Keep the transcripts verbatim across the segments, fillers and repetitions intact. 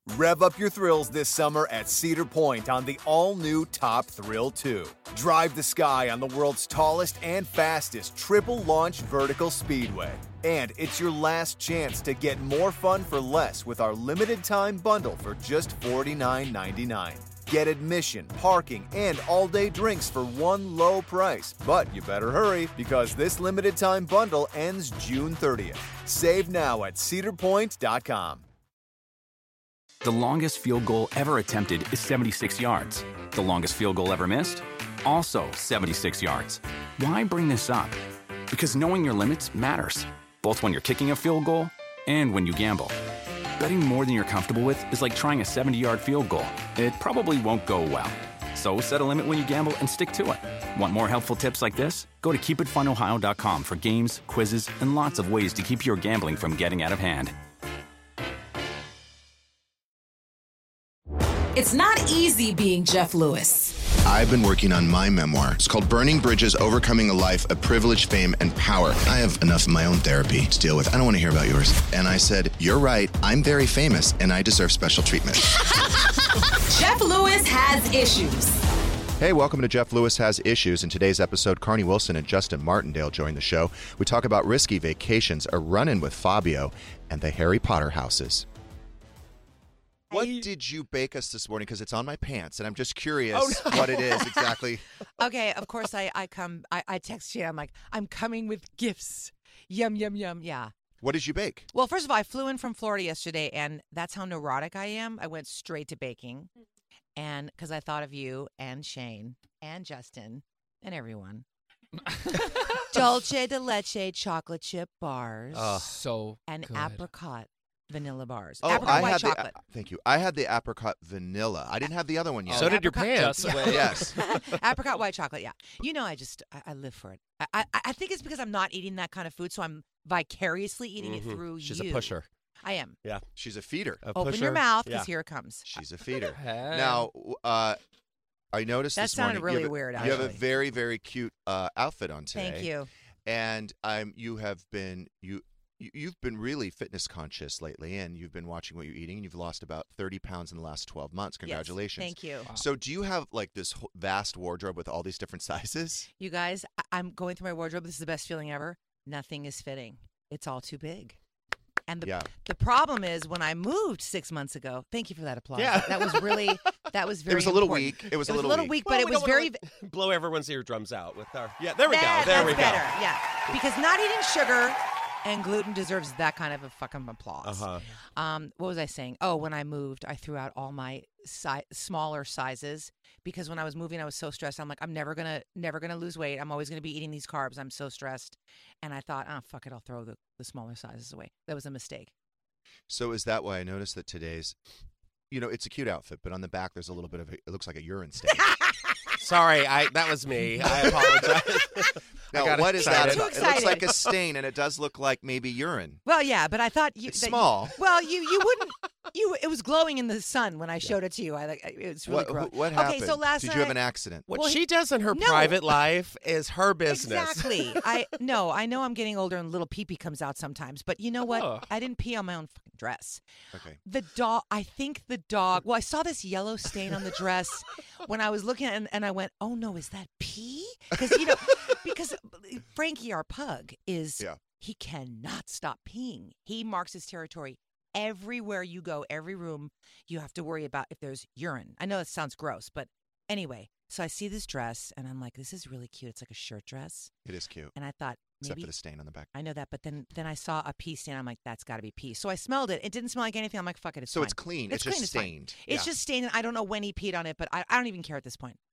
Rev up your thrills this summer at Cedar Point on the all-new Top Thrill two. Drive the sky on the world's tallest and fastest triple-launch vertical speedway. And it's your last chance to get more fun for less with our limited-time bundle for just forty-nine ninety-nine. Get admission, parking, and all-day drinks for one low price. But you better hurry because this limited-time bundle ends June thirtieth. Save now at cedar point dot com. The longest field goal ever attempted is seventy-six yards. The longest field goal ever missed? Also seventy-six yards. Why bring this up? Because knowing your limits matters, both when you're kicking a field goal and when you gamble. Betting more than you're comfortable with is like trying a seventy-yard field goal. It probably won't go well. So set a limit when you gamble and stick to it. Want more helpful tips like this? Go to keep it fun ohio dot com for games, quizzes, and lots of ways to keep your gambling from getting out of hand. It's not easy being Jeff Lewis. I've been working on my memoir. It's called Burning Bridges, Overcoming a Life of Privilege, Fame, and Power. I have enough of my own therapy to deal with. I don't want to hear about yours. And I said, you're right. I'm very famous, and I deserve special treatment. Jeff Lewis has issues. Hey, welcome to Jeff Lewis Has Issues. In today's episode, Carney Wilson and Justin Martindale join the show. We talk about risky vacations, a run-in with Fabio, and the Harry Potter houses. What did you bake us this morning? Because it's on my pants, and I'm just curious oh, no. what it is exactly. Okay, of course I, I come, I, I text you. I'm like, I'm coming with gifts. Yum, yum, yum, yeah. What did you bake? Well, first of all, I flew in from Florida yesterday, and that's how neurotic I am. I went straight to baking, and because I thought of you and Shane and Justin and everyone. Dolce de leche chocolate chip bars. Oh, so And good. apricot vanilla bars. Oh, apricot I white had chocolate. The, thank you. I had the apricot vanilla. I didn't have the other one yet. So did your Apricot- pants. Yes. Apricot white chocolate, yeah. You know, I just, I, I live for it. I, I I think it's because I'm not eating that kind of food, so I'm vicariously eating Mhm. it through She's you. a pusher. I am. Yeah. She's a feeder. A Open pusher. your mouth, because Yeah. here it comes. She's a feeder. Hey. Now, uh, I noticed That this sounded morning really you have a, weird, You have a actually. very, very cute uh, outfit on today. Thank you. And um, you have been you you- you've been really fitness conscious lately, and you've been watching what you're eating, and you've lost about thirty pounds in the last twelve months. Congratulations. Yes, thank you. Wow. So do you have like this wh- vast wardrobe with all these different sizes? You guys, I- I'm going through my wardrobe. This is the best feeling ever. Nothing is fitting. It's all too big. And the Yeah. the problem is when I moved six months ago. Thank you for that applause. Yeah. That was really that was very. It was a little important. weak. It was It a was little, a little weak. weak, Well, but it we was don't wanna, very. like, blow everyone's eardrums out with our. Yeah, there we That- go. There that's we go. better. Yeah, because not eating sugar and gluten deserves that kind of a fucking applause. Uh-huh. Um, what was I saying? Oh, when I moved, I threw out all my si- smaller sizes because when I was moving, I was so stressed. I'm like, I'm never gonna, never gonna lose weight. I'm always gonna be eating these carbs. I'm so stressed, and I thought, oh fuck it, I'll throw the, the smaller sizes away. That was a mistake. So is that why I noticed that today's, you know, it's a cute outfit, but on the back there's a little bit of a, it looks like a urine stain. Sorry, I that was me. I apologize. I Now, got what is that excited. about? Too It looks like excited. a stain, and it does look like maybe urine. Well, yeah, but I thought you, It's that- small. Well, you you wouldn't. You it was glowing in the sun when I showed it to you. I like it was really What, gross. wh- what okay, happened? so last Did night you have an accident? What Well, she does in her no. private life is her business. Exactly. I no, I know I'm getting older and little pee pee comes out sometimes, but you know what? Oh. I didn't pee on my own fucking dress. Okay. The dog. I think the dog. Well, I saw this yellow stain on the dress when I was looking at it, and, and I went, "Oh no, is that pee?" Because you know, because Frankie, our pug, is Yeah. he cannot stop peeing. He marks his territory. Everywhere you go, every room, you have to worry about if there's urine. I know that sounds gross, but anyway. So I see this dress, and I'm like, this is really cute. It's like a shirt dress. It is cute, And I thought, except maybe for the stain on the back. I know that, but then then I saw a pee stain. I'm like, that's got to be pee. So I smelled it. It didn't smell like anything. I'm like, fuck it, it's So fine. it's clean. It's It's, just clean, it's fine. stained. It's Yeah. just stained. And I don't know when he peed on it, but I, I don't even care at this point.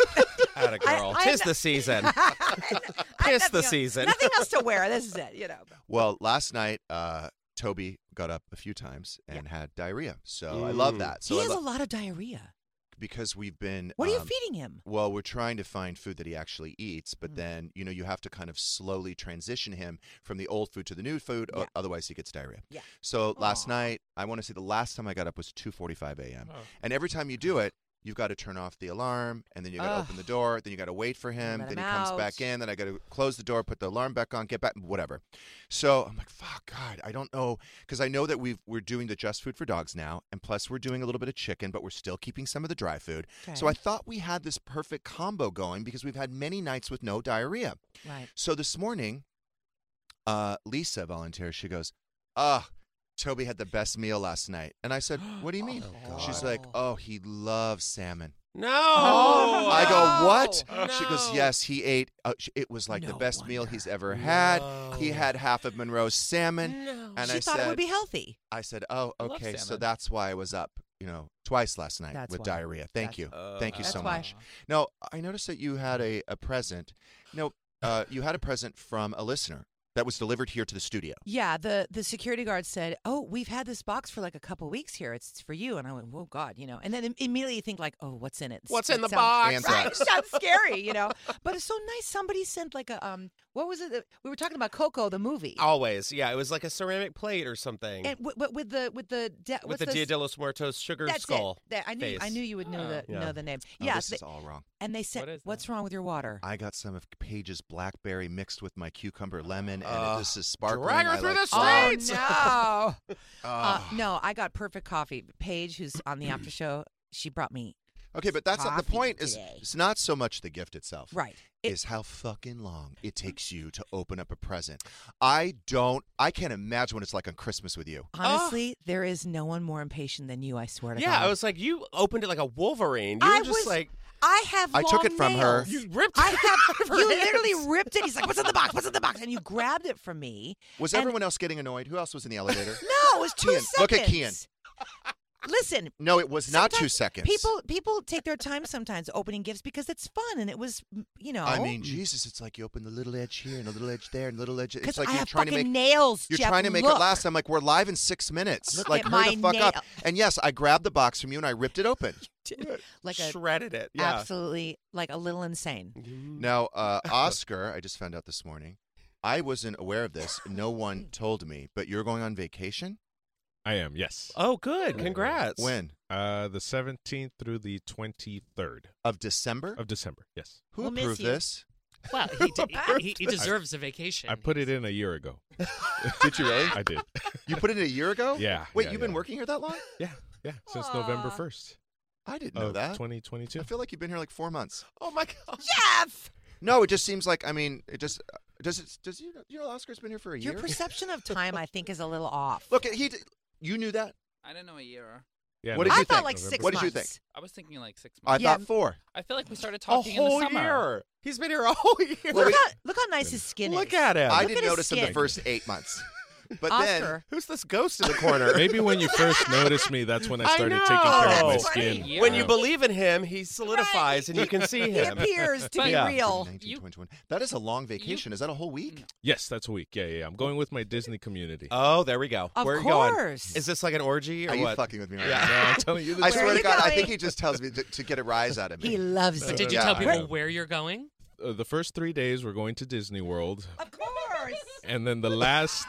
Atta girl. I- I Tis have the season. I have Tis nothing the else- season. Nothing else to wear. This is it. You know. Well, last night, uh, Toby got up a few times and had diarrhea. So I love Mm. that. So he I has lo- a lot of diarrhea. because we've been. What are you um, feeding him? Well, we're trying to find food that he actually eats, but Mm. then, you know, you have to kind of slowly transition him from the old food to the new food, o- Yeah. otherwise he gets diarrhea. Yeah. So last Aw. night, I want to say the last time I got up was two forty-five a.m. Oh. And every time you do it, you've got to turn off the alarm, and then you got to Ugh. open the door, then you got to wait for him, Let then him he comes out. back in, then I got to close the door, put the alarm back on, get back, whatever. So I'm like, fuck, God, I don't know, because I know that we've, we're doing the Just Food for Dogs now, and plus we're doing a little bit of chicken, but we're still keeping some of the dry food. So I Okay. thought we had this perfect combo going because we've had many nights with no diarrhea. Right. So this morning, uh, Lisa volunteers. She goes, ah, Toby had the best meal last night. And I said, what do you mean? Oh, She's God. like, oh, he loves salmon. No. Oh, I go, what? No. She goes, yes, he ate. Uh, sh- it was like the No best meal wonder. he's ever had. He No. had half of Monroe's salmon. No. And she I thought said, it would be healthy. I said, oh, I love okay, so salmon. that's why I was up, you know, twice last night That's with why. diarrhea. Thank That's- you. Uh, Thank you That's so why. much. Now, I noticed that you had a, a present. No, uh, you had a present from a listener that was delivered here to the studio. Yeah, the the security guard said, "Oh, we've had this box for like a couple weeks here. It's for you." And I went, "Oh God," you know. And then im- immediately you think like, "Oh, what's in it?" What's It in the sounds- box? Anthrax. Right, it sounds scary, you know. But it's so nice. Somebody sent like a um, what was it? that- We were talking about Coco, the movie, Always. Yeah, it was like a ceramic plate or something. and w- w- with the with the de- with what's the the Dia s- de los Muertos sugar that's skull. It. That- I knew I face. knew you would know the Yeah. know the name. Oh, yeah, this they- is all wrong. and they said, What is "What's that? wrong with your water?" I got some of Paige's blackberry mixed with my cucumber lemon, and Uh, it, this is sparkling. drag her I through like- the Oh streets. no! uh, Ah. no, I got perfect coffee. Paige, who's on the after show, she brought me Okay, but that's not the coffee point. Is today. it's not so much the gift itself. right. It, Is how fucking long it takes you to open up a present. I don't. I can't imagine what it's like on Christmas with you. honestly, there is no one more impatient than you. I swear to Yeah, God. I was like, you opened it like a Wolverine. You I were just was- like, I have. I took long it from her. nails. you ripped I it have. out of her You hands. literally ripped it. He's like, "What's in the box? What's in the box?" And you grabbed it from me. Was And- everyone else getting annoyed? Who else was in the elevator? No, it was two Kian, seconds. look at Kian. Listen, No, it was not two sometimes seconds. People people take their time sometimes opening gifts because it's fun and it was, mm, you know. I mean, Jesus, it's like you open the little edge here and a little edge there and a little edge. because It's like I you're have trying to fucking make. nails. You're Jeff, trying to make look. it last. I'm like, we're live in six minutes. Look like, at hurry my the fuck up. nail. And yes, I grabbed the box from you and I ripped it open. like a shredded it. Yeah. absolutely like a little insane. Now, uh, Oscar, I just found out this morning. I wasn't aware of this. No one told me. But you're going on vacation? I am, yes. Oh, good. Congrats. When? Uh, the seventeenth through the twenty-third Of December? of December, yes. Who We'll miss approved you. this? Well, he, de- he, he deserves a vacation. I put it in a year ago. Did you really? I did. You put it in a year ago? Yeah. Wait, yeah, you've yeah. been working here that long? Yeah, yeah, since November Aw. first I didn't know of that. twenty twenty-two. I feel like you've been here like four months. Oh, my God. Jeff, No, it just seems like, I mean, it just, does it, does you, you know, Oscar's been here for a your year? perception of time, I think, is a little off. Look, he, d- you knew that? I don't know a year. Yeah, What did I you thought think? like November. six What did you months. think? I was thinking like six I months. Yeah. thought four. I feel like we started A talking in whole the summer. year. He's been here a whole year. Look how look how nice his skin Look is. at him. I Look didn't at his notice in the skin. first eight months. But Oscar, Who's this ghost in the corner? Maybe when you first noticed me, that's when I I started know. taking care of my It's skin. funny. when Yeah. you believe in him, he solidifies and you can see he him. appears to be Yeah. real. nineteen, You- twenty-one. That is a long vacation. Is that a whole week? Yes, that's a week. Yeah, yeah, yeah. I'm going with my Disney community. Oh, there we go. Of Where are you going? course. Is this like an orgy or Are you what? fucking with me right Yeah. No, I'm telling you the I truth. swear are to you God, I going? think he just tells me to, to get a rise out of me. He loves But it. did you Yeah, tell I people know. where you're going? Uh, the first three days we're going to Disney World, Of course. and then the last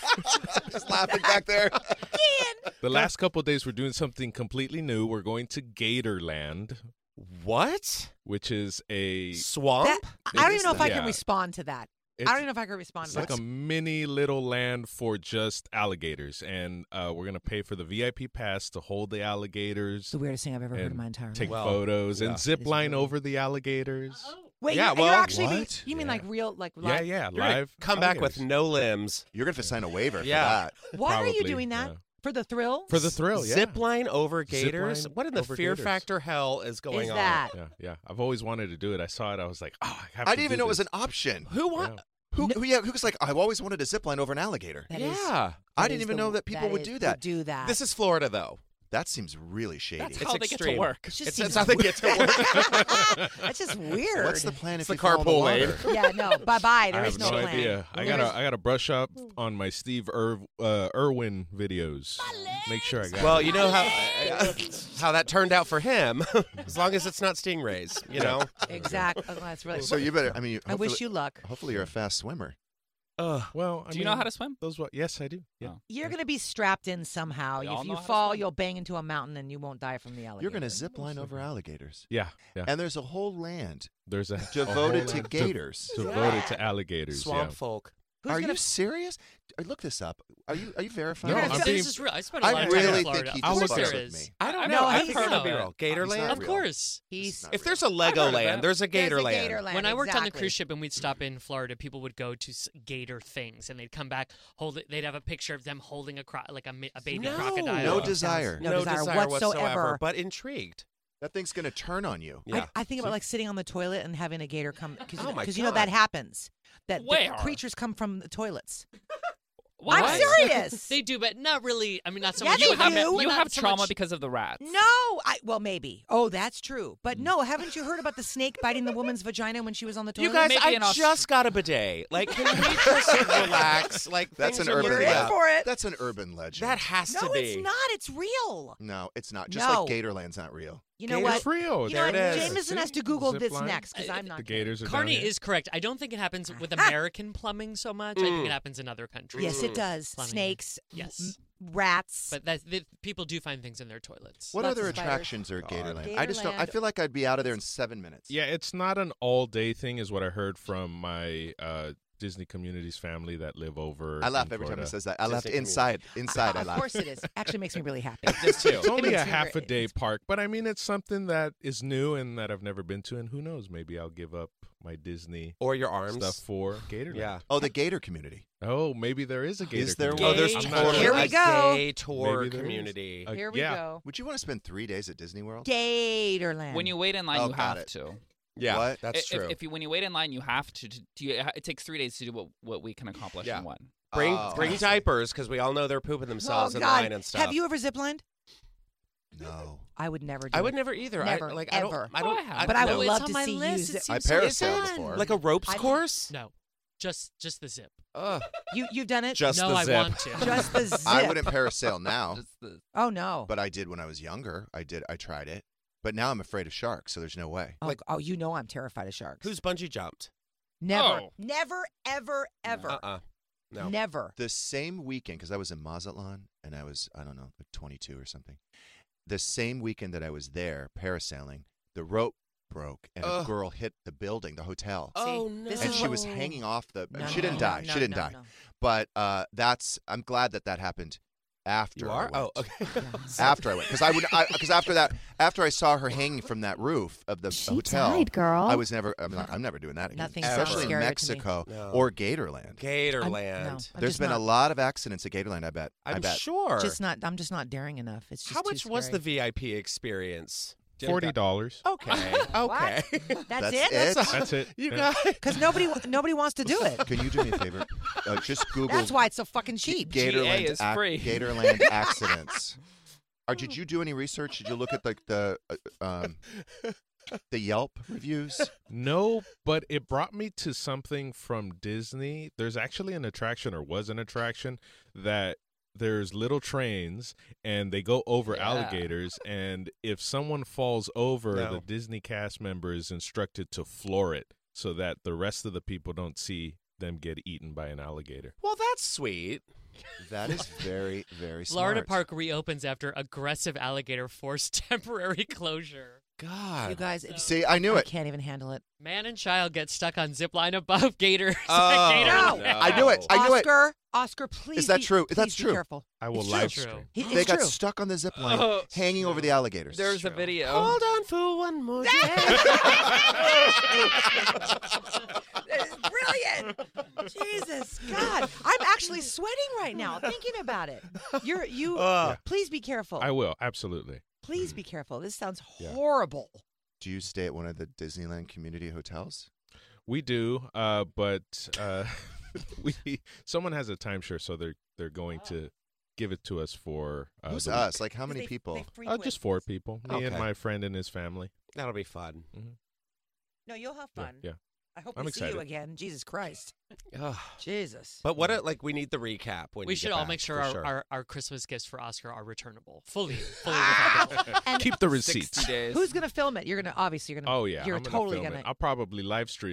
Just laughing back there. the last couple of days we're doing something completely new. We're going to Gatorland, What? which is a Swamp? That, I don't even know if I can Yeah. respond to that. it's, I don't even know if I can respond it's to like that. a mini little land for just alligators, and uh, we're gonna pay for the V I P pass to hold the alligators, It's the weirdest thing I've ever heard in and my entire take life. Well, photos, yeah. and zip It is line really- over the alligators. Wait, Yeah, you're, you're well, actually being- what? you mean Yeah. like real, like Yeah, live? yeah, You're gonna live. come back with alligators. no limbs. You're going to have to sign a waiver Yeah. for that. Why are you Probably, doing that? yeah. For the thrill? For the thrill, yeah. Zip line over Zip gators? line What in the over fear gators. factor hell is going Is on? that? Yeah, yeah. I've always wanted to do it. I saw it. I was like, oh, I have I to didn't even do know it was this. an option. Who want? Yeah. Who, who, yeah, who was like, I've always wanted a zip line over an alligator. That is- yeah. I that didn't is even the- know that people would is- do that. do that. This is Florida, though. That seems really shady. That's It's how they get extreme. to work. It just It's, seems it's how they get to work. That's just weird. What's the plan It's if the you fall in the carpool lane. water? Yeah, no. Bye bye. There I is have no, no plan. idea. I There gotta, is- I gotta brush up on my Steve Irv, uh, Irwin videos. Make sure I got. Well, it. you know how how that turned out for him. As long as it's not stingrays, you know. Exactly. Oh, that's really. So you better, I mean, you- I wish hopefully- you luck. Hopefully you're a fast swimmer. Ugh. Well, I Do you mean, know how to swim? Those what? Yes, I do. Yeah. Oh. You're going to be strapped in somehow. We all If know you how to fall, swim. you'll bang into a mountain and you won't die from the alligator. You're going to zip line over alligators. Yeah. Yeah. And there's a whole land There's a devoted a to whole- de- gators. devoted to alligators. Swamp yeah. folk. Who's Are gonna you serious? Uh, Look this up. Are you are you verifying? No, You're gonna I'm fi- being- This is real. I spent a lot I of time really in Florida. think he Of just course fucks there with is. me. I don't No, know. I he's think it's not. be real. He's Gatorland? not Of real. course. He's not If real. there's a Legoland, there's a There's a Gatorland. Gatorland. When I worked on the exactly. cruise ship and we'd stop in Florida, people would go to s- gator things, and they'd come back, hold it. They'd have a picture of them holding a cro- like a, mi- a baby No. crocodile. No Sounds- desire. No, No desire, desire whatsoever. whatsoever, but intrigued. That thing's going to turn on you. Yeah. I, I think about like sitting on the toilet and having a gator come because Oh, my you know that God. happens. That the Where? creatures come from the toilets. What? I'm serious. They do, but not really. I mean, not so Yeah, much. they you have, do. but You not have so trauma much- because of the rats. No, I well maybe. Oh, that's true. But no, haven't you heard about the snake biting the woman's vagina when she was on the toilet? You guys, Maybe I in Aust- just got a bidet. Like, can we just relax? Like, That's things an are urban You're looking in up. legend. for it. That's an urban legend. That has no, to be. it's not. It's real. No, it's not. Just No. like Gatorland's not real. You know Gator- what? It's real. You know what? There it is. Jameson has to See? Google Zip this line. next because I'm not. The kidding. gators are Carney down here. is correct. I don't think it happens with American plumbing so much. I think it happens in other countries. Yes, it does. Plumbing. Snakes. Yes. m- Rats. But that, that people do find things in their toilets. What Lots other of spiders. attractions are at Gatorland? I just don't. I Gatorland. feel like I'd be out of there in seven minutes. Yeah, it's not an all-day thing, is what I heard from my uh, Disney Communities family that live over. I laugh in every time he Florida. says that. I laughed Disney inside. Inside, I, of laugh. course it is. Actually makes me really happy. This too. It's only It a makes me half a very- day it's- park, but I mean, it's something that is new and that I've never been to, and who knows? Maybe I'll give up my Disney Or your arms. stuff for Gatorland. Yeah. Oh, the Gator community. Oh, maybe there is a Gator. Is there community. Oh, there's Gay- totally Here we a go. gay tour Maybe there is. community. Uh, Here we yeah. go. Would you want to spend three days at Disney World? Gatorland. When you wait in line, Oh, you got have it. to. Yeah, What? that's if, true. If you when you wait in line, you have to. to do you, it takes three days to do what, what we can accomplish Yeah. in one. bring Oh, bring I see. diapers because we all know they're pooping themselves oh, in God. line and stuff. Have you ever ziplined? No. I would never do I would it. never either. Never, I, like ever. I don't. I don't. Oh, I have. I But don't I know. would it's love on to my see you list. zip. It I seems so parasailed fun. before. Like a ropes I- course. No, just just the zip. Ugh. You you've done it? Just no, the I zip. want to. Just the zip. I wouldn't parasail now, Just the- Oh no. but I did when I was younger. I did. I tried it, but now I'm afraid of sharks, so there's no way. oh, like- oh, you know I'm terrified of sharks. Who's bungee jumped? never, Oh. never, ever, ever, Uh uh No. never. The same weekend, because I was in Mazatlan and I was, I don't know, like twenty-two or something. The same weekend that I was there parasailing, the rope broke and a Ugh. girl hit the building, the hotel. Oh See, no. this and is she what- was hanging off the. No, she no, didn't no, die. no, she didn't no, die. no. But uh, that's. I'm glad that that happened after. You I are? went. Oh, okay. After I went, because I would, because after that, after I saw her hanging from that roof of the She hotel, died, girl. I was never. I'm, not, I'm never doing that again. Nothing sounds especially in scarier to me. Mexico No. or Gatorland. Gatorland. I'm- no. I'm There's just been not, a lot of accidents at Gatorland. I bet. I I'm bet. sure. Just not. I'm just not daring enough. It's just How too much was scary. the V I P experience? Forty dollars. Okay. Okay. That's, That's it. it? That's it. You Yeah. guys. Because nobody nobody wants to do it. Can you do me a favor? Uh, just Google. That's why it's so fucking cheap. Gatorland, G A is ac- free. Gatorland accidents. Or did you do any research? Did you look at like the uh, um, the Yelp reviews? No, but it brought me to something from Disney. There's actually an attraction, or was an attraction, that there's little trains and they go over Yeah. alligators, and if someone falls over, No. the Disney cast member is instructed to floor it so that the rest of the people don't see them get eaten by an alligator. Well, that's sweet. That is very, very smart. Florida Park reopens after aggressive alligator forced temporary closure. God. You guys, it's, See, I knew I it. can't even handle it. Man and child get stuck on zip line above gators. Oh, Gator- No. I knew it. I knew it. Oscar, Oscar, please. Is that be- true? Please That's be true. Careful. I will It's live true. stream. He- It's They got true. stuck on the zip line, Oh. hanging over the alligators. There's a video. Hold on for one more day. It's brilliant. Jesus, God, I'm actually sweating right now thinking about it. You're you. Uh, Please be careful. I will, absolutely. Please be careful. This sounds Yeah. horrible. Do you stay at one of the Disneyland community hotels? We do, uh, but uh, we someone has a timeshare, so they're they're going to give it to us for uh, Who's the us? Like how many They- people? they week. Uh, frequent- just four people. Me and Okay. my friend and his family. That'll be fun. No, you'll have Yeah, fun. yeah. I hope I'm we see you excited. again. Jesus Christ. Ugh. Jesus. But what? A, like we need the recap when we you should get all back, make sure for our, sure. Our, our Christmas gifts for Oscar are returnable. Fully. Fully refundable. And Keep the receipts. sixty days. who's gonna film it? You're gonna obviously you're gonna. Oh yeah, You're I'm gonna totally film gonna. it. I'll probably live stream it.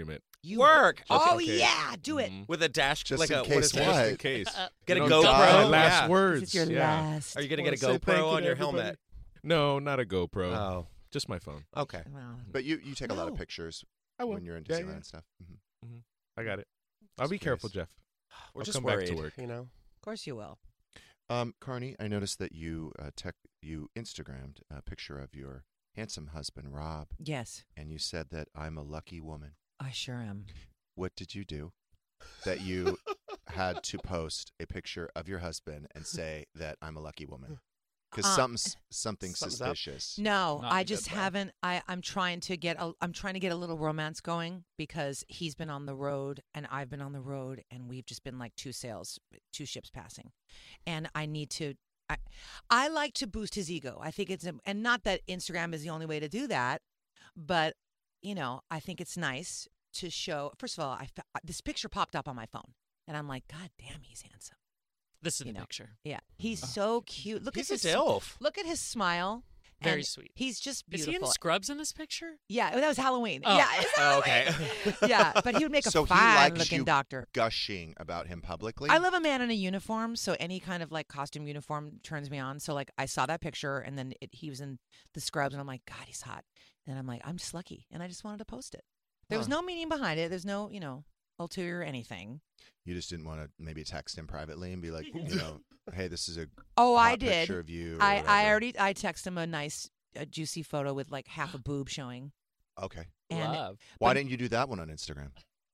You Work. Oh Okay. yeah, do it. Mhm. With a dash, Just like in a what case is what? that? Just in case. Get a You know, GoPro. my last Yeah. words. It's your yeah. last. Are you gonna Wanna get a say thank GoPro you on to your everybody. helmet? No, not a GoPro. Oh, Just my phone. okay. Well, But you, you take a lot of No. pictures I will. when you're in Yeah, Disneyland yeah. and stuff. hmm I got it. I'll Just be careful, curious. Jeff. We're I'll just come back worried, to work. you know. of course you will. Um, Carney, I noticed that you uh, tech you Instagrammed a picture of your handsome husband, Rob, Yes, and you said that I'm a lucky woman. I sure am. What did you do that you had to post a picture of your husband and say that I'm a lucky woman? Because Uh, something's something Something's up. suspicious. No, Not in I a good just way. haven't. I I'm trying to get a I'm trying to get a little romance going because he's been on the road and I've been on the road and we've just been like two sails, two ships passing, and I need to. I I like to boost his ego. I think it's a, and not that Instagram is the only way to do that, but you know I think it's nice to show. First of all, I fa- this picture popped up on my phone and I'm like, God damn, he's handsome. This is You the know. picture. Yeah, he's so cute. Look He's at a his dilf. Look at his smile. Very and sweet. He's just Is beautiful. he in scrubs in this picture? Yeah, that was Halloween. Oh. Yeah, it's Oh, okay. Halloween. yeah, but he would make a So he fine likes looking you doctor. Gushing about him publicly. I love a man in a uniform, so any kind of like costume uniform turns me on. So like I saw that picture, and then it, he was in the scrubs, and I'm like, God, he's hot. And I'm like, I'm just lucky, and I just wanted to post it. There was Huh. no meaning behind it. There's no, you know, ulterior anything. You just didn't want to maybe text him privately and be like, you know, hey, this is a Oh, hot I did. picture of you. or I I whatever. already I texted him a nice, a juicy photo with like half a boob showing. Okay. And Love. Why but- didn't you do that one on Instagram?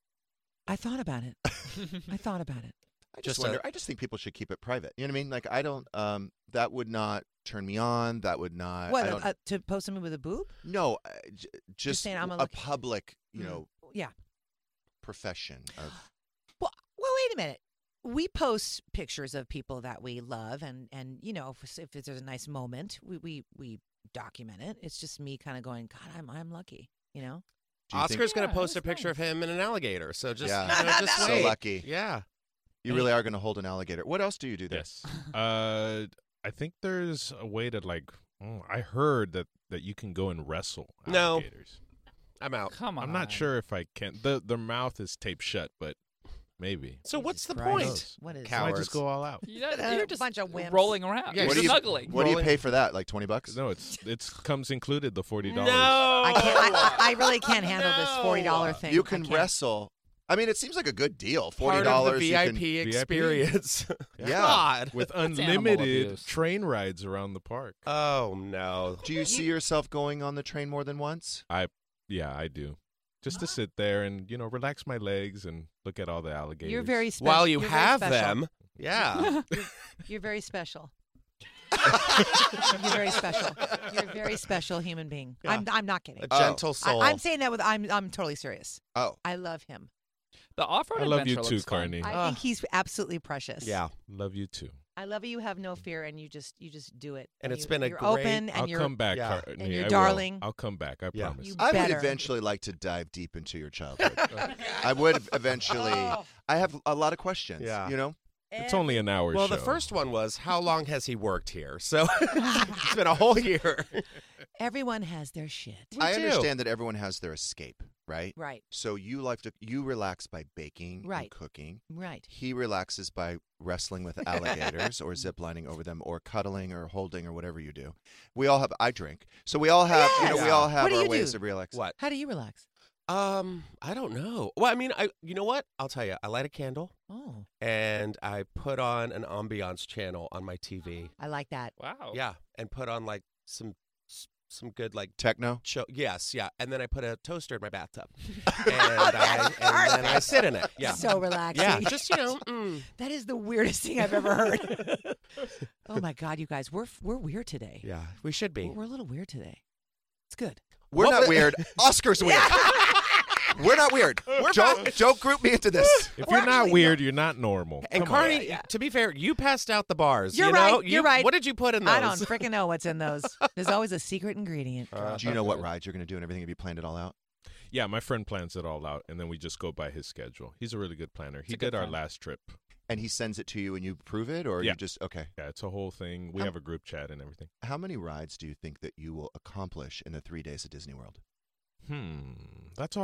I thought about it. I thought about it. I just, Just wonder. a- I just think people should keep it private. You know what I mean? Like I don't. Um, that would not turn me on. That would not. What I don't, uh, to post something with a boob? no, uh, j- just saying I'm a a lucky- public, you Mm. know, Yeah. profession of. Well, well, wait a minute. We post pictures of people that we love, and and you know, if, if there's a nice moment, we we we document it. It's just me kind of going, God, I'm I'm lucky, you know. Do you think- Oscar's going to Yeah, post a that's picture of him in an alligator. So just, Yeah. you know, just so wait. lucky. Yeah. You really are going to hold an alligator. What else do you do there? Yes. uh, I think there's a way to like. Oh, I heard that that you can go and wrestle No. alligators. I'm out. Come on. I'm not sure if I can. The their mouth is taped shut, but maybe. So what's the Jesus point? Christ. What is I Cowards. just go all out. You're, Uh, you're just bunch of wimps. rolling around. Yeah, you're what do you snuggling. What do you Rolling- pay for that? Like twenty bucks? No, it's it's comes included the forty No. dollars. I can't. I, I, I really can't handle this forty dollar No. thing. You I can can't. wrestle. I mean, it seems like a good deal. Forty Part of dollars. the V I P V I P? experience. Yeah. God. with animal unlimited abuse. train rides around the park. Oh no. Do you see yourself going on the train more than once? I yeah, I do. Just to sit there and you know relax my legs and look at all the alligators. You're very special. While you You're very have special. them, yeah. You're very special. You're very special. You're a very special human being. Yeah. I'm I'm not kidding. A Oh. gentle I, soul. I'm saying that with I'm I'm totally serious. Oh, I love him. The off-road I love you adventure too, looks fun. Carney. I Ugh. think he's absolutely precious. yeah. Love you too. I love you. Have no fear, and you just you just do it. And it's you, been a you're great- open, and I'll you're come back, yeah. Carney. And you're I will. darling. I'll come back. I Yeah. promise. You I would better. eventually like to dive deep into your childhood. I would eventually. I have a lot of questions. Yeah. You know. It's only an hour Well, show. the first one was how long has he worked here? So it's been a whole year. Everyone has their shit. We I do. understand that everyone has their escape, right? Right. So you like to you relax by baking Right. and cooking. Right. He relaxes by wrestling with alligators or ziplining over them or cuddling or holding or whatever you do. We all have I drink. So we all have you know, we Yes. all have What do our you ways do? of relaxing. What? How do you relax? Um, I don't know. Well, I mean, I you know what? I'll tell you. I light a candle Oh, and I put on an ambiance channel on my T V. I like that. Wow. Yeah, and put on like some some good like Techno? show. Yes, yeah, and then I put a toaster in my bathtub, and I and then I sit in it. Yeah, So relaxing. yeah, just you know. Mm. That is the weirdest thing I've ever heard. Oh my God, you guys, we're we're weird today. Yeah, we should be. We're, we're a little weird today. It's good. We're What not was- weird. Oscar's weird. We're not weird. Don't don't group me into this. if We're you're not actually weird, you're not normal. And Come on. Carney, to be fair, you passed out the bars. You're you know? right, You- you're right. What did you put in those? I don't freaking know what's in those. There's always a secret ingredient. Uh, Do you know what rides you're going to do and everything? Have you planned it all out? Yeah, my friend plans it all out, and then we just go by his schedule. He's a really good planner. He a good did our friend. last trip. And he sends it to you and you approve it, or Yeah. you just okay? Yeah, it's a whole thing. We How- have a group chat and everything. How many rides do you think that you will accomplish in the three days of Disney World? Hmm, that's all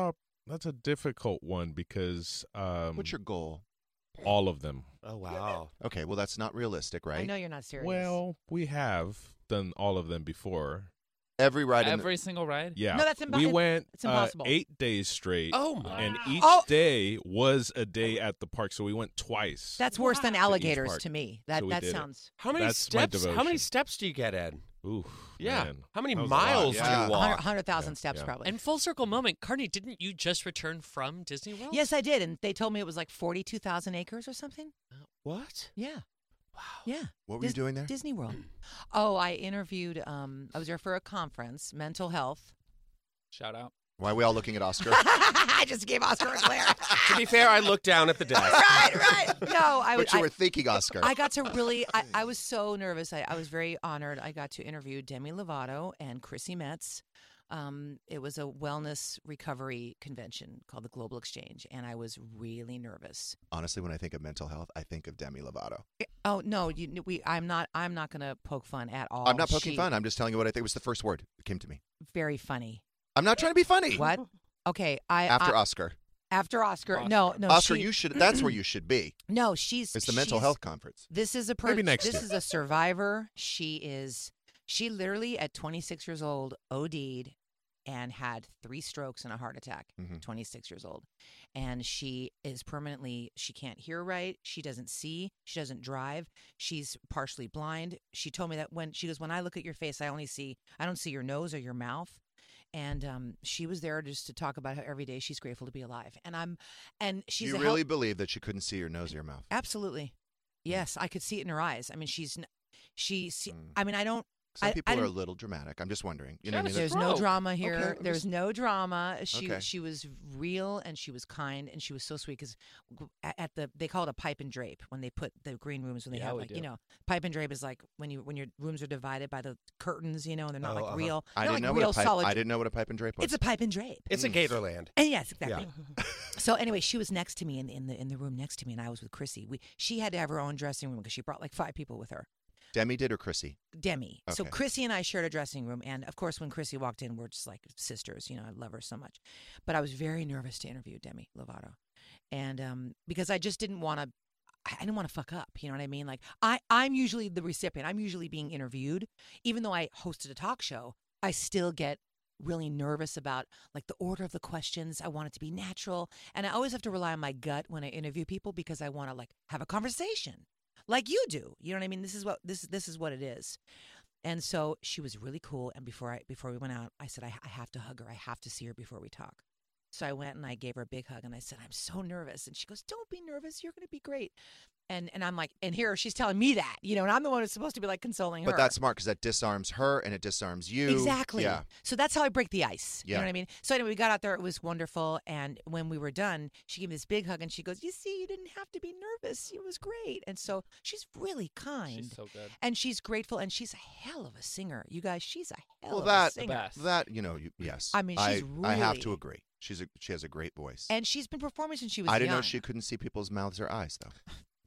That's a difficult one because um, What's your goal? all of them. Oh, wow. Okay, well, that's not realistic, right? I know you're not serious. Well, we have done all of them before. Every ride in the- Every single ride? Yeah. No, that's impo- We went it's uh, impossible. eight days straight. Oh, my. And each Oh. day was a day at the park, so we went twice. That's worse than To each alligators park. to me. That So we that did it. sounds How many That's my steps? How many devotion. steps do you get in? Ooh, Yeah. man. How many That was a lot. miles do Yeah. you one walk? hundred thousand Yeah, steps yeah. probably. And full circle moment, Carney, didn't you just return from Disney World? Yes, I did, and they told me it was like forty-two thousand acres or something. What? Yeah. Wow. Yeah. What were you Dis- doing there? Disney World. Oh, I interviewed. Um, I was there for a conference, mental health. Shout out. Why are we all looking at Oscar? I just gave Oscar a glare. To be fair, I looked down at the desk. right, right. No, I But you I- were thinking Oscar. I got to really, I, I was so nervous. I, I was very honored. I got to interview Demi Lovato and Chrissy Metz. Um, it was a wellness recovery convention called the Global Exchange, and I was really nervous. Honestly, when I think of mental health, I think of Demi Lovato. Oh no, you, we. I'm not. I'm not going to poke fun at all. I'm not poking She- fun. I'm just telling you what I think was the first word that came to me. Very funny. I'm not trying to be funny. What? Okay, I After I, Oscar. after Oscar. Oscar. No, no. Oscar, she- you should. That's where you should be. No, she's. It's the mental she's- health conference. This is a per- Maybe next This year. is a survivor. She is. She literally at twenty-six years old O D'd and had three strokes and a heart attack. Mhm. twenty-six years old, and she is permanently. She can't hear right. She doesn't see. She doesn't drive. She's partially blind. She told me that when she goes, when I look at your face, I only see. I don't see your nose or your mouth. And um, she was there just to talk about how every day she's grateful to be alive. And I'm, and she's you a really help- believe that she couldn't see your nose or your mouth? absolutely, yes, I could see it in her eyes. I mean, she's, n- she. See, Mm. I mean, I don't. Some I- people I are a don't- little dramatic. I'm just wondering. You She know had what I a mean? There's no stroke. drama here. Okay, I'm There's just- no drama. She Okay. she was real and she was kind and she was so sweet because at the they call it a pipe and drape when they put the green rooms when they Yeah, have we like do. you know pipe and drape is like when you when your rooms are divided by the curtains, you know, and they're not Oh, like uh-huh. real. I not didn't like know real what a pipe. solid. I didn't know what a pipe and drape was. It's a pipe and drape. It's a Gatorland. And yes, exactly. Yeah. So anyway, she was next to me in, in the in the room next to me, and I was with Chrissy. We she had to have her own dressing room because she brought like five people with her. Demi did or Chrissy? Demi. So Okay. Chrissy and I shared a dressing room, and of course, when Chrissy walked in, we're just like sisters. You know, I love her so much. But I was very nervous to interview Demi Lovato, and um, because I just didn't want to. I didn't want to fuck up. You know what I mean? Like I, I'm usually the recipient. I'm usually being interviewed, even though I hosted a talk show. I still get really nervous about like the order of the questions. I want it to be natural, and I always have to rely on my gut when I interview people because I want to like have a conversation, like you do. You know what I mean? This is what this this is what it is. And so she was really cool. And before I before we went out, I said I, I have to hug her. I have to see her before we talk. So I went and I gave her a big hug and I said, I'm so nervous. And she goes, don't be nervous. You're going to be great. And and I'm like, and here she's telling me that, you know, and I'm the one who's supposed to be like consoling her. But that's smart because that disarms her and it disarms you. Exactly. Yeah. So that's how I break the ice. You Yeah. know what I mean? So anyway, we got out there. It was wonderful. And when we were done, she gave me this big hug and she goes, you see, you didn't have to be nervous. It was great. And so she's really kind. She's so good. And she's grateful. And she's a hell of a singer. You guys, she's a hell Well, of that a singer. best. that you know, you, yes. I mean, she's I, I have to really- agree. She's a, she has a great voice. And she's been performing since she was I didn't young. know she couldn't see people's mouths or eyes though.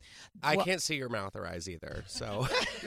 I Well- can't see your mouth or eyes either. So,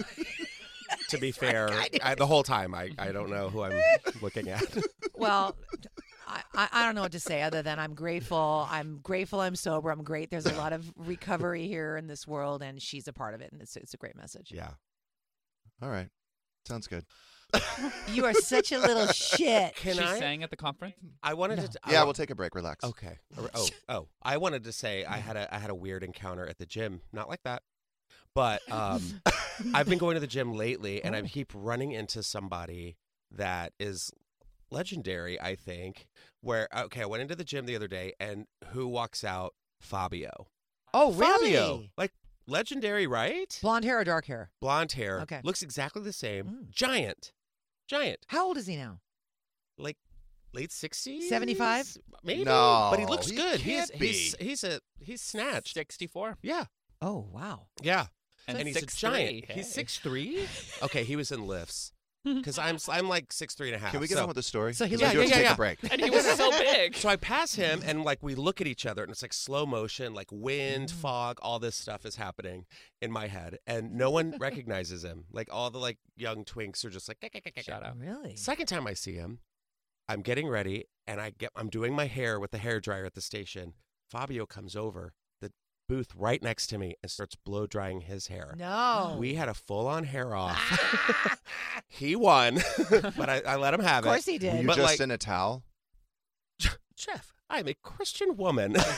to be fair, I, the whole time I, I don't know who I'm looking at. Well, I, I I don't know what to say other than I'm grateful. I'm grateful I'm sober. I'm great. There's a lot of recovery here in this world, and she's a part of it, and it's it's a great message. Yeah. All right. Sounds good. You are such a little shit. Can she I? sang at the conference? I wanted No. to. Yeah, I- we'll take a break. Relax. Okay. Oh, oh. I wanted to say I had a I had a weird encounter at the gym. Not like that, but um, I've been going to the gym lately, and I keep running into somebody that is legendary. I think. Where okay, I went into the gym the other day, and who walks out? Fabio. Oh, really? Fabio, like legendary, right? Blonde hair or dark hair? Blonde hair. Okay. Looks exactly the same. Mm. Giant. Giant. How old is he now? Like late sixties. seventy-five? Maybe. No, but he looks he good. can't he's be. he's he's a he's snatched. sixty-four. Yeah. Oh, wow. Yeah. And And, he's six a giant. three, He's hey. six three. Okay, he was in lifts. Because I'm I'm like six three and a half. Can we get so, on with the story? So he 'Cause looked- I do have Yeah, to yeah, take yeah. a break. And he was so big. So I pass him and like we look at each other and it's like slow motion, like wind, Mm. fog, all this stuff is happening in my head, and no one recognizes him. Like all the like young twinks are just like. Shout out. Really? Second time I see him, I'm getting ready, and I get I'm doing my hair with the hair dryer at the station. Fabio comes over the booth right next to me and starts blow drying his hair. No. We had a full on hair off. He won, but I, I let him have Of course it. he did. Were you But, just like- in a towel? Jeff, I'm a Christian woman. No,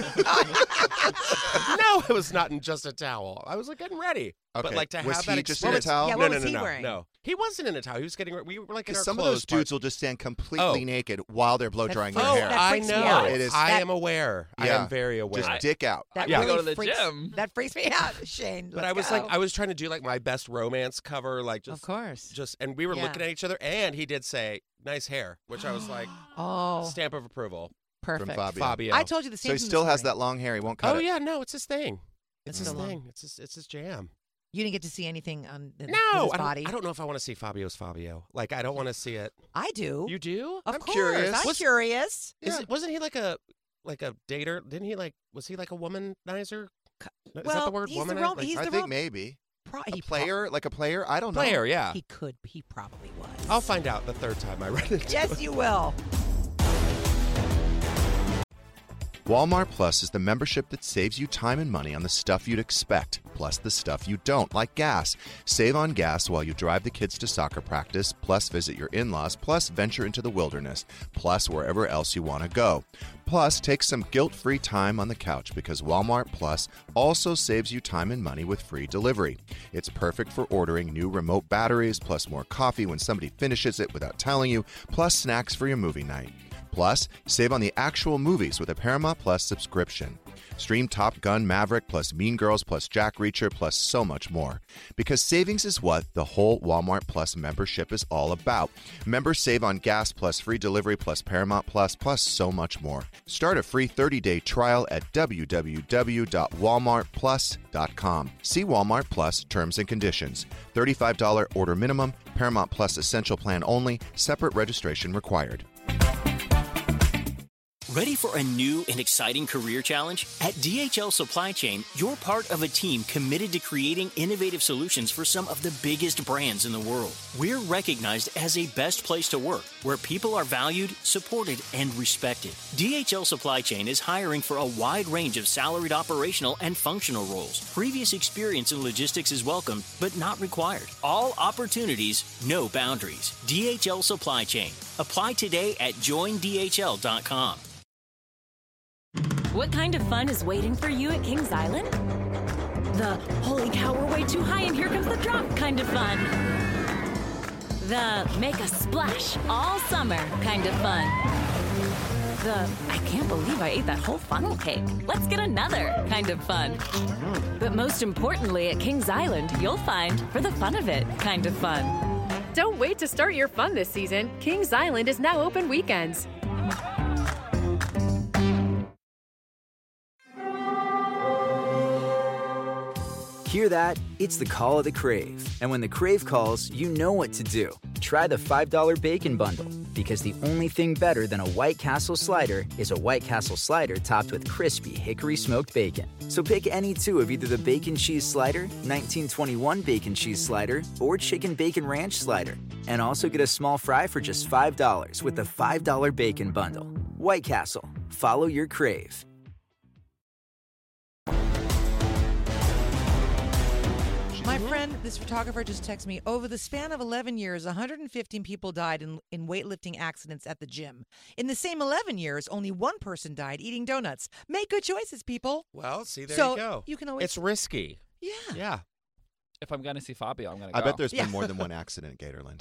I was not in just a towel. I was like getting ready. But Okay. like to Was have he that just in a experience- tall? Yeah, no, what no, was no, he no, wearing? no. He wasn't in a towel. He was getting. We were like in Because our some of those clothes part. dudes will just stand completely Oh. naked while they're blow That drying freaks- their Oh, hair. that I freaks me know. out. It is- I That- am aware. I Yeah. am very aware. Just dick out. That Yeah. really Go to the freaks, gym. That freaks me out, Shane. But Let's I was go. like, I was trying to do like my best romance cover, like just, of course. just, and we were Yeah. looking at each other, and he did say, "Nice hair," which I was like, Oh, stamp of approval. perfect. From Fabio. Fabio. I told you the So same he thing still this has morning. that long hair. He won't cut Oh it. yeah, no, it's his thing. It's That's his so long. thing. It's his, it's his jam. You didn't get to see anything on the, No, with his I body. don't, I don't know if I want to see Fabio's Fabio. Like, I don't want to see it. I do. You do? Of I'm course. curious. I'm Was- curious. Is it, wasn't he like a like a dater? Didn't he like? Was he like a womanizer? Is that well, the word? he's the Womanizer? wrong- Like- he's I the think wrong- maybe. Pro- A he player, like a player? I don't know. player, yeah. Pro- he could. He probably was. I'll find out the third time I read it. Yes, you will. Walmart Plus is the membership that saves you time and money on the stuff you'd expect, plus the stuff you don't, like gas. Save on gas while you drive the kids to soccer practice, plus visit your in-laws, plus venture into the wilderness, plus wherever else you want to go. Plus, take some guilt-free time on the couch because Walmart Plus also saves you time and money with free delivery. It's perfect for ordering new remote batteries, plus more coffee when somebody finishes it without telling you, plus snacks for your movie night. Plus, save on the actual movies with a Paramount Plus subscription. Stream Top Gun Maverick plus Mean Girls plus Jack Reacher plus so much more. Because savings is what the whole Walmart Plus membership is all about. Members save on gas plus free delivery plus Paramount Plus plus so much more. Start a free thirty-day trial at w w w dot walmart plus dot com. See Walmart Plus terms and conditions. thirty-five dollars order minimum, Paramount Plus essential plan only, separate registration required. Ready for a new and exciting career challenge? At D H L Supply Chain, you're part of a team committed to creating innovative solutions for some of the biggest brands in the world. We're recognized as a best place to work, where people are valued, supported, and respected. D H L Supply Chain is hiring for a wide range of salaried operational and functional roles. Previous experience in logistics is welcome, but not required. All opportunities, no boundaries. D H L Supply Chain. Apply today at join d h l dot com. What kind of fun is waiting for you at Kings Island? The holy cow, we're way too high and here comes the drop kind of fun. The make a splash all summer kind of fun. The I can't believe I ate that whole funnel cake. Let's get another kind of fun. But most importantly, at Kings Island, you'll find for the fun of it kind of fun. Don't wait to start your fun this season. Kings Island is now open weekends. Hear that? It's the call of the Crave. And when the Crave calls, you know what to do. Try the five dollar Bacon Bundle, because the only thing better than a White Castle slider is a White Castle slider topped with crispy hickory smoked bacon. So pick any two of either the Bacon Cheese Slider, nineteen twenty-one Bacon Cheese Slider, or Chicken Bacon Ranch Slider. And also get a small fry for just five dollars with the five dollar Bacon Bundle. White Castle. Follow your Crave. My friend, this photographer, just texted me. Over the span of eleven years, one hundred fifteen people died in, in weightlifting accidents at the gym. In the same eleven years, only one person died eating donuts. Make good choices, people. Well, see, there so you go. You can always. It's risky. Yeah. Yeah. If I'm going to see Fabio, I'm going to I go. bet there's Yeah. been more than one accident at Gatorland.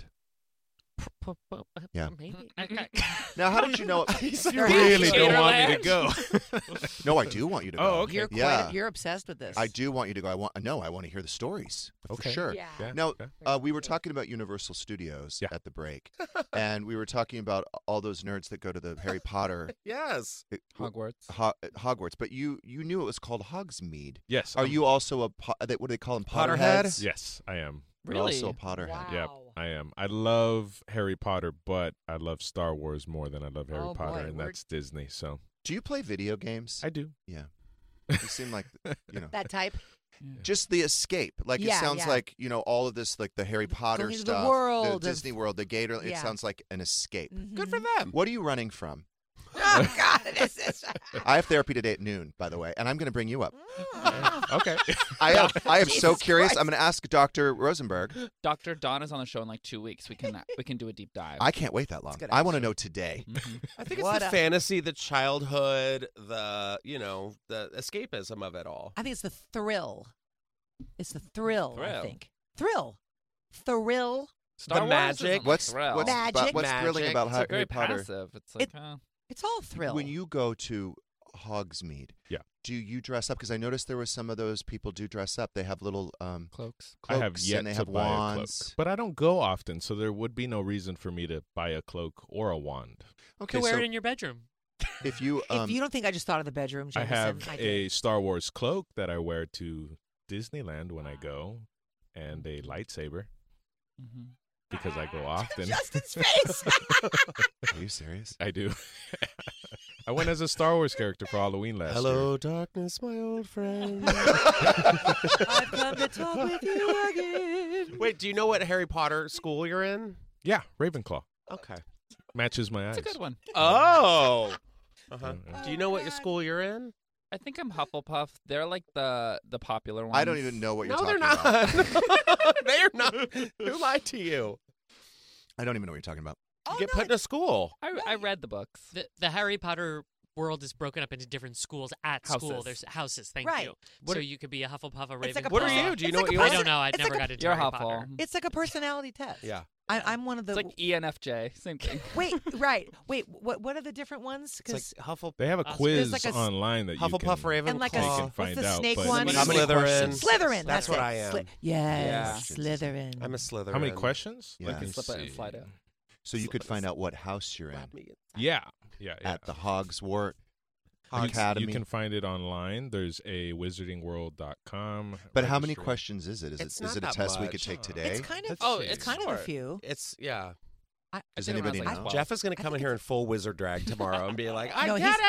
Yeah. Maybe. Now, how did you know? You really don't want me to go. No, I do want you to go. Oh, okay. You're quite. Yeah. You're obsessed with this. I do want you to go. I want. No, I want to hear the stories. Okay. For sure. Yeah. Yeah, Now, okay. uh, we were talking about Universal Studios Yeah. at the break, and we were talking about all those nerds that go to the Harry Potter Yes. it- Hogwarts. Ho- Hogwarts. But you you knew it was called Hogsmeade. Yes. Are I'm- you also a po- they- what do they call them? Potterhead? Potterheads? Yes, I am. You're Really? also a Potterhead. Wow. Yep, I am. I love Harry Potter, but I love Star Wars more than I love Harry Oh, Potter, boy, and we're- that's Disney. So Do you play video games? I do. Yeah. You seem like you know. that type. Just the escape. Like Yeah, it sounds yeah. like, you know, all of this, like the Harry Potter Going to the stuff, world of- Disney World, the Gator. It Yeah. sounds like an escape. Good for them. What are you running from? Oh, God, this is... I have therapy today at noon, by the way, and I'm going to bring you up. Okay. I am, I am so Jesus curious. Christ. I'm going to ask Doctor Rosenberg. Doctor Don is on the show in like two weeks. We can we can do a deep dive. I can't wait that long. good I want to idea. know today. I think it's What the a- fantasy, the childhood, the you know, the escapism of it all. I think it's the thrill. It's the thrill, I Thrill. think. Thrill. Thrill. Star the Wars magic. isn't What's thrill. what's, Magic. but what's thrilling Magic. about It's Har- like very Harry Potter? passive. It's like It- uh, It's all thrill. When you go to Hogsmeade, Yeah. do you dress up? Because I noticed there were some of those people do dress up. They have little um, cloaks. cloaks I have yet and they to have buy wands. a cloak, but I don't go often, so there would be no reason for me to buy a cloak or a wand. Okay, to wear so it in your bedroom. if you um, if you don't think I just thought of the bedroom, I Jameson, have I a did. Star Wars cloak that I wear to Disneyland when I go, and a lightsaber Mm-hmm. because I go often. Justin's face. are you serious? I do. I went as a Star Wars character for Halloween last Hello, year. darkness, my old friend. I've come to talk with you again. Wait, do you know what Harry Potter school you're in? Yeah, Ravenclaw Okay. matches my eyes. It's a good one. Oh. Uh-huh. Yeah. Do you know what your school you're in? I think I'm Hufflepuff. They're like the the popular ones. I don't even know what you're No, they're talking not. about. They're not. Who lied to you? I don't even know what you're talking about. Oh, You get no, put in a school. I, I read the books. The, the Harry Potter world is broken up into different schools at school. Houses. There's houses. Thank Right. you. What so are- you could be a Hufflepuff, a Ravenclaw. It's like a What are person- you? Do you it's know like what a you I are? person- don't know. I it's never like a- got into You're Harry Huffle. Potter. It's like a personality test. Yeah. I, I'm one of the. It's like E N F J. Same thing. Wait, right. Wait, what What are the different ones? It's like Hufflepuff. They have a Us. quiz There's like a s- online that you Hufflepuff, can, Ravenclaw. and like a you s- can what's find the out. snake but one? How many Slytherin. questions? Slytherin. That's what it. I am. Sly- yes, Yeah. Slytherin. I'm a Slytherin. How many questions? Yeah. Let me Slip it and see. slide it. So you could find out what house you're in Slap me. Yeah, yeah, yeah. at the Hogswort You- Academy. You can find it online. There's a wizarding world dot com. But how many registry. questions is it? Is It's it is not it a that test we could much. take today? It's kind of. Let's Oh, see. it's kind of a Short. few. It's yeah. I, Does I think anybody around, like, know? twelve. Jeff is going to I come in think here in full wizard drag tomorrow and be like, I No, get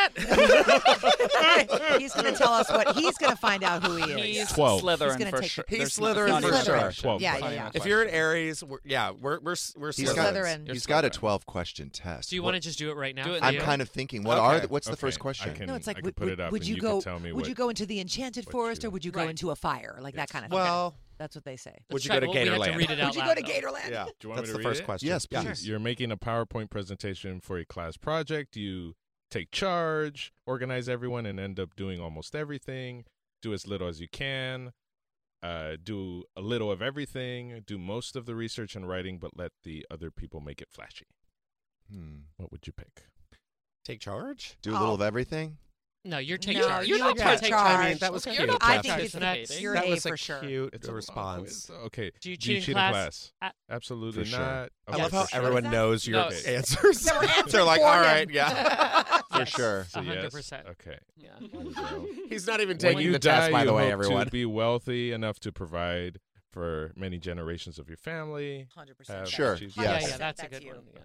he's- it. he's going to tell us what he's going to find out who he is. He's twelve. Slytherin He's gonna for take sure. the- He's There's no- Slytherin not for even a sure. question. twelve Yeah, questions. yeah, yeah. If you're in Aries, we're, yeah, we're we're we're He's Slytherins. got, Slytherin. he's You're got a Slytherin. twelve question test. Do you What- want to just do it right now? Do it for now. I'm you? kind of thinking. What are Okay. the, what's the Okay, first I question? can- No, it's like I would, could put would, it up would and you you go? can tell me would what- you go into the enchanted what forest you- or would you go Right. into a fire? Like that Yes. kind of thing. Well, That's what they say. would Let's you try- go to well, we have Gatorland? to read it out Would you loud, go to though. Gatorland? Yeah, Do you want that's me to the read first it? question. Yes, Yeah. please. You're making a PowerPoint presentation for a class project. You take charge, organize everyone, and end up doing almost everything. Do as little as you can. Uh, do a little of everything. Do most of the research and writing, but let the other people make it flashy. Hmm. What would you pick? Take charge. Do a little Oh. of everything. No, you're taking No, charge. you You're would not take take charge. I mean, that was Okay. cute. You're not I Jeff. think Jeff. it's, That's- you're that an A was a for sure. cute It's a response. Oh, okay. Do you Do you cheat cheat in in class? class? Absolutely For sure. not. I Okay, love for how sure. everyone Is that- knows your No. answers. They were answering They're like, for all him. right, yeah. For Yes. sure. So A hundred yes. percent. Okay. Yeah. There we go. He's not even When taking you the die, test, by you the way, hope everyone. to be wealthy enough to provide for many generations of your family. Hundred percent. Have Sure, achieved- yes. Yeah, yeah, that's, That's a good you. one. Yeah.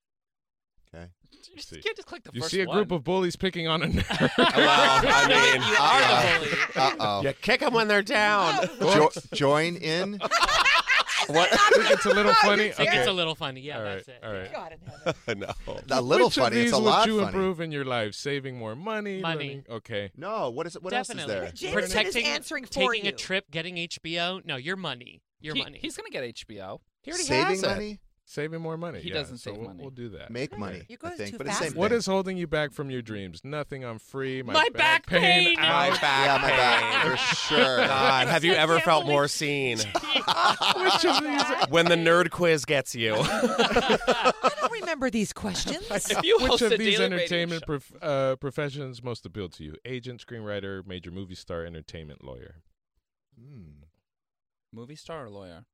Okay. You just See. can't just click the You first see a group one. of bullies picking on a nerd. Well, I mean, You are the bully. Uh oh. you kick them when they're down. Jo- join in. What? Think it's a little funny? I think Okay. it's a little funny. Yeah, All right, that's it. all right. God in heaven. no. A little Which funny. Of It's these a lot would you funny. improve in your life? Saving more money? Money. learning- Okay. No. What is it? What Definitely. else is there? Jameson is Protecting, answering for taking you. a trip, getting H B O. No, your money. Your He- money. He's gonna get H B O. He already Saving has it. money, Saving more money. He yeah, doesn't so save we'll, money. We'll do that. make money. You're I going think, too but it's the fast. same What thing. is holding you back from your dreams? Nothing. I'm free. My, My back pain. My out. back Yeah, my pain. back for sure. God, have you ever felt more seen? Which of these? When the nerd quiz gets you. I don't remember these questions. If you Which host of a these daily radio entertainment show- prof- uh, professions most appeal to you? Agent, screenwriter, major movie star, entertainment lawyer. Hmm. movie star or lawyer?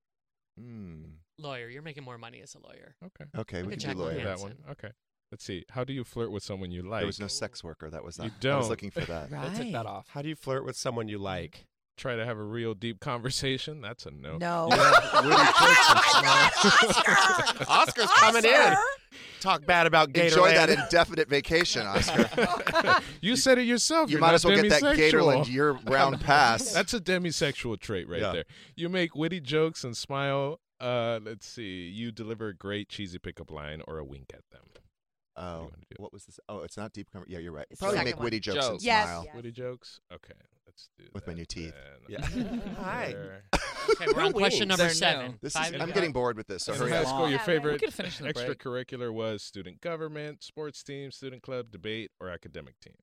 Hmm. Lawyer. You're making more money as a lawyer. Okay. Okay, we Like a can do Jack lawyer. That Hansen. one. Okay. Let's see. How do you flirt with someone you like? There was no sex worker. That was not. You I don't. was looking for that. Right. They took that off. How do you flirt with someone you like? Try to have a real deep conversation. That's a no. No. You have witty jokes and smile. Oscar's coming in. talk bad about Gatorland. Enjoy that indefinite vacation, Oscar. You said it yourself. You You're might not as well get that demisexual. Gatorland year-round pass. That's a demisexual trait right Yeah. there. You make witty jokes and smile. Uh, let's see. You deliver a great cheesy pickup line or a wink at them. Oh, what was this? Oh, it's not deep conversation. Yeah, you're right. It's Probably the make second witty one. jokes and Jokes. Yes. smile. Yes. Witty jokes? Okay, let's do With that my new teeth. then. Yeah. Hi. There. Okay, we're on question number They're seven. new. This Five is, to I'm go. getting bored with this. So In hurry high up. school, your Yeah, favorite We could finish in the break. extracurricular was student government, sports team, student club, debate, or academic team.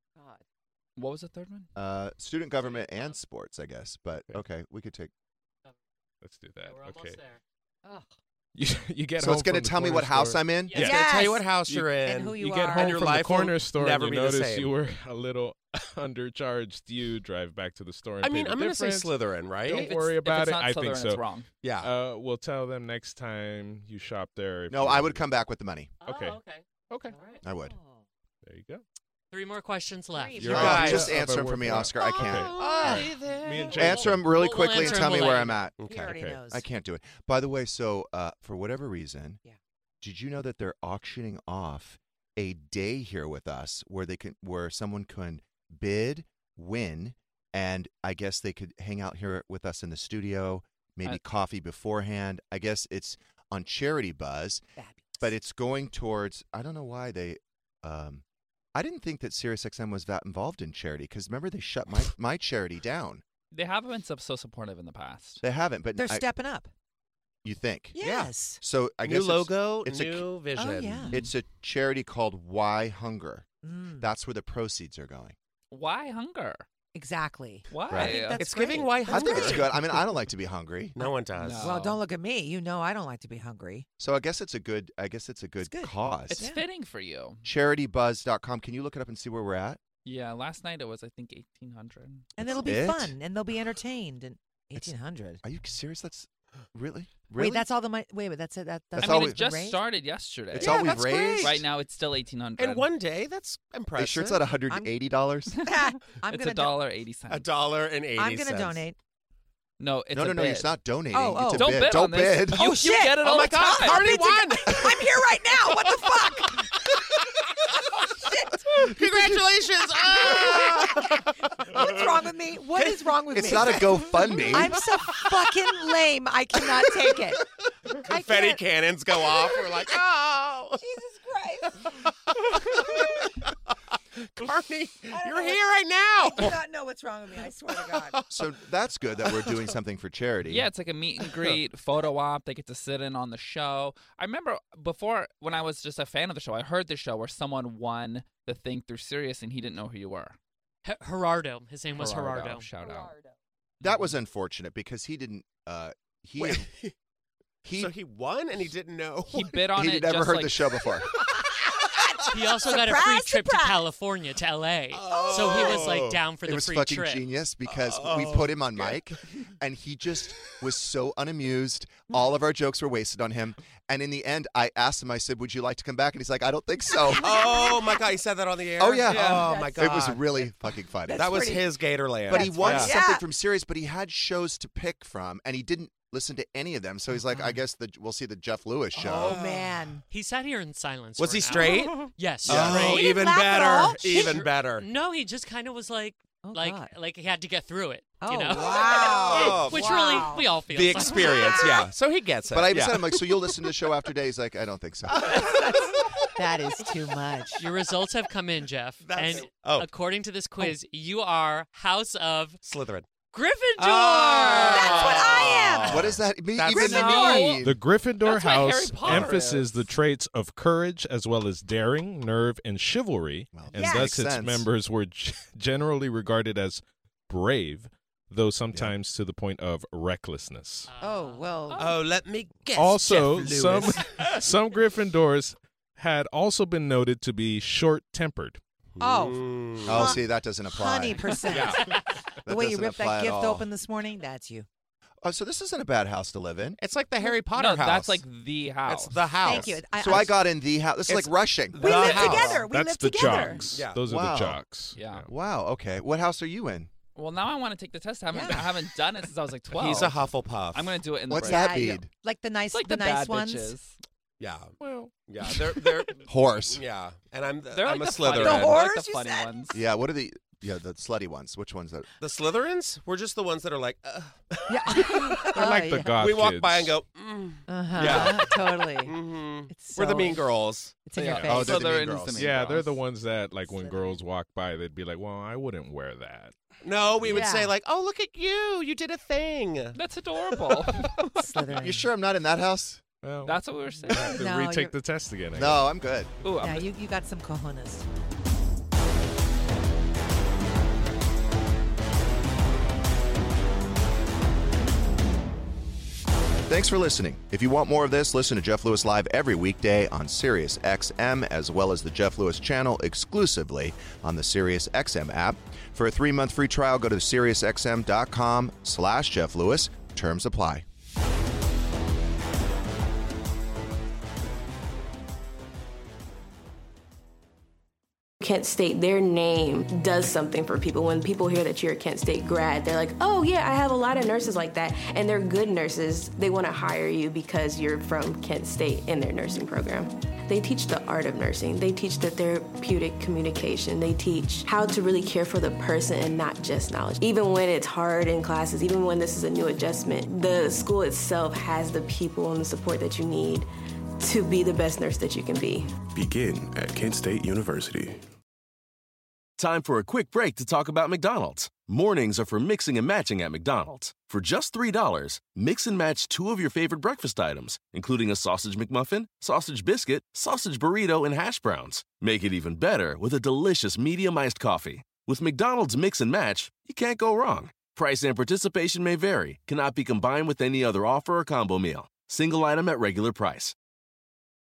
What was the third one? Uh, student government and sports, I guess. But okay, we could take. Let's do that. We're almost Okay. there. Oh. You, you get So home it's going to from the tell me corner what house store. I'm in. It's Yes. gonna tell you what house you're in. And who you You get are. home your from the life will corner store never and be you the notice same. you were a little undercharged. You drive back to the store and I pay mean, the I'm going to say difference. Slytherin, right? Don't If it's- worry if about it's it. not I think Slytherin, so. It's wrong. Yeah. Uh, we'll tell them next time you shop there. if No, you- I would come back with the money. Okay. Oh, okay. Okay. All right. I would. There you go. Three more questions left. Three You Oh, guys- just Yeah, answer them but for me, we're- Oscar. I can't. Oh, Me and Jake. Answer them really We'll- we'll quickly and answer tell them, me we'll where let I'm you at. He Okay. already Okay. knows. I can't do it. By the way, so uh, for whatever reason, Yeah. did you know that they're auctioning off a day here with us where they can, where someone can bid, win, and I guess they could hang out here with us in the studio, maybe I- coffee beforehand. I guess it's on Charity Buzz, Fabulous. but it's going towards. I don't know why they. Um, I didn't think that SiriusXM was that involved in charity because remember they shut my my charity down. They haven't been so, so supportive in the past. They haven't, but They're I- stepping up. you think? Yes. So I new guess it's- logo, it's a- new vision. Oh, yeah. It's a charity called Why Hunger. Mm, That's where the proceeds are going. Why hunger? exactly. Why? Right. think that's It's giving great. why I hungry. think it's good. I mean, I don't like to be hungry, No one does. No. Well, don't look at me. You know I don't like to be hungry. so I guess it's a good. I guess it's a good, It's good. cause. It's Yeah. fitting for you. charity buzz dot com. Can you look it up and see where we're at? Yeah, last night it was, I think, eighteen hundred. And That's it'll be it? fun, and they'll be entertained. And It's- eighteen hundred. Are you serious? That's really, really. Wait, that's all the money. Wait, wait, that's it. That, that's That's I all mean, we- it just raised? started yesterday. It's Yeah, all we've that's raised. great. Right now, it's still eighteen hundred. In one day, that's Are impressive. you sure it's not one hundred and eighty dollars? I'm it's gonna a dollar eighty cents. A dollar and eighty I'm gonna cents. donate. No, it's no, a no, no. bid. It's not donating. Oh, You oh. to Don't bid. bid Don't on this. bid. You, Oh, you shit. get it Oh all my the God, time. Cardi It's a- won. I'm here right now. What the fuck? Congratulations! Ah! What's wrong with me? What is wrong with It's me? not a GoFundMe. I'm so fucking lame. I cannot take it. I Confetti can't. cannons go off. We're like, oh, Jesus Christ. Carney, don't you're know here right now. I do not know what's wrong with me. I swear to God. So that's good that we're doing something for charity. Yeah, it's like a meet and greet, photo op. They get to sit in on the show. I remember before, when I was just a fan of the show, I heard the show where someone won the thing through Sirius and he didn't know who you were. H- Gerardo. His name was Gerardo, Gerardo. Shout out. That was unfortunate because he didn't. Uh, he Wait. he so he won and he didn't know. He bid on he'd it. never just heard like, the show before. He also got a free Surprise, trip surprise. to California, to L A. So he was like down for It the was free fucking trip. genius because we Oh, put him on mic, and he just was so unamused. All of our jokes were wasted on him, and in the end, I asked him. I said, "Would you like to come back?" And he's like, "I don't think so." Oh my God, he said that on the air. Oh, yeah. Oh my God, It was really fucking funny. that was pretty- his Gatorland. But he won Yeah. something Yeah. from Sirius, but he had shows to pick from, and he didn't listen to any of them. So he's like, "I guess the, we'll see the Jeff Lewis show." Oh, man. He sat here in silence. Was for he an straight? hour. Yes, Oh, straight. He didn't even laugh at all? better. Even better. No, he just kind of was like, Oh, like, God. like he had to get through it. Oh, you know? wow. Which Wow. really, we all feel The sometimes. experience, yeah. So he gets it. But I even yeah. said, "I'm like, so you'll listen to the show after day?" He's like, "I don't think so." That is too much. Your results have come in, Jeff. That's- and oh. according to this quiz, you are House of Slytherin. Gryffindor. That's what I am. What does that mean? That's even Gryffindor. mean? The Gryffindor That's what Harry House Potter emphasizes is. the traits of courage as well as daring, nerve, and chivalry, Well, and Yes. thus makes its sense. members were g- generally regarded as brave, though sometimes to the point of recklessness. Oh, well. Oh, let me guess. also, Jeff some Lewis. some Gryffindors had also been noted to be short-tempered. Oh, Mm. Oh, see, that doesn't apply. honey percent. That The way you doesn't ripped apply that at gift all. open this morning, that's you. Oh, so this isn't a bad house to live in. It's like the Harry Potter No, house. that's like the house. It's the house. Thank you. I, So I got in the house. This is It's like rushing. We the live house. together. We That's live the together. jocks. Yeah. Those are Wow. the jocks. Yeah. Wow. Okay. What house are you in? Well, now I want to take the test. I haven't, Yeah. I haven't done it since I was like twelve. He's a Hufflepuff. I'm going to do it in the What's break. that Yeah, mean? Like the nice, It's like the, the, nice bad ones. bitches. Yeah. Well, yeah, they're they're Horse. Yeah, and I'm the, They're I'm like a the funny Slytherin. ones. The They're like horse, the you funny said? ones. Yeah, what are the yeah the slutty ones? Which ones? Are... The Slytherins, we're just the ones that are like, uh. Yeah. They're like Oh, the yeah. goth we walk kids. by and go, mm. Uh-huh. Yeah. Totally. Mm-hmm. It's We're the so- mean girls. It's in Yeah. your face. Oh, they're the mean Slytherin's girls. the mean Yeah, they're girls. the ones that, like, when girls walk by, they'd be like, well, I wouldn't wear that. No, we would Yeah. say like, oh, look at you. You did a thing. That's adorable. Slytherin. You sure I'm not in that house? Well, That's what we were saying. I have to No, retake you're- the test again. I guess. No, I'm good. Ooh, Yeah, I'm you, you got some cojones. Thanks for listening. If you want more of this, listen to Jeff Lewis Live every weekday on Sirius X M, as well as the Jeff Lewis channel exclusively on the Sirius X M app. For a three-month free trial, go to SiriusXM.com slash Jeff Lewis. Terms apply. Kent State, their name does something for people. When people hear that you're a Kent State grad, they're like, oh yeah, I have a lot of nurses like that. And they're good nurses. They want to hire you because you're from Kent State in their nursing program. They teach the art of nursing. They teach the therapeutic communication. They teach how to really care for the person and not just knowledge. Even when it's hard in classes, even when this is a new adjustment, the school itself has the people and the support that you need to be the best nurse that you can be. Begin at Kent State University. Time for a quick break to talk about McDonald's. Mornings are for mixing and matching at McDonald's. For just three dollars, mix and match two of your favorite breakfast items, including a sausage McMuffin, sausage biscuit, sausage burrito, and hash browns. Make it even better with a delicious medium iced coffee. With McDonald's Mix and Match, you can't go wrong. Price and participation may vary, cannot be combined with any other offer or combo meal. Single item at regular price.